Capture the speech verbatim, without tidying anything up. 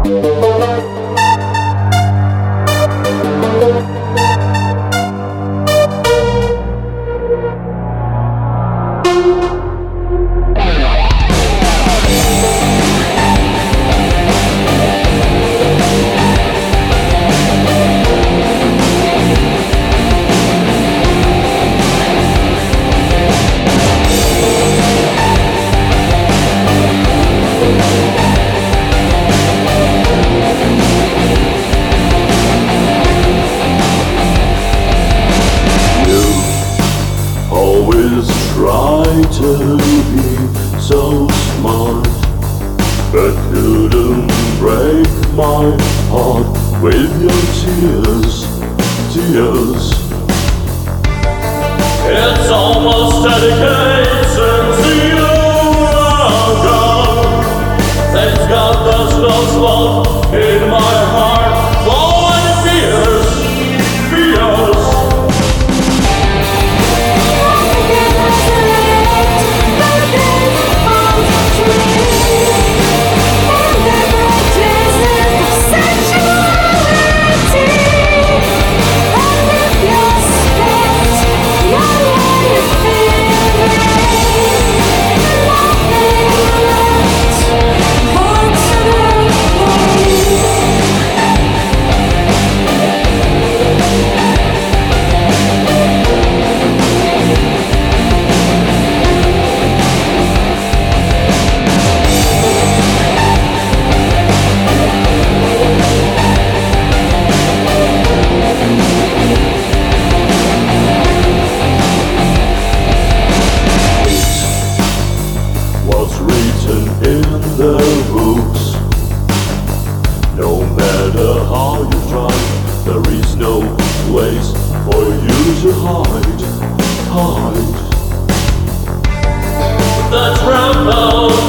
Always try to be so smart, but couldn't break my heart with your tears, tears. It's almost a decade since you are gone. Thank God there's no spot in my heart for fears, fears. In the books, no matter how you try, there is no place for you to hide, hide. That's round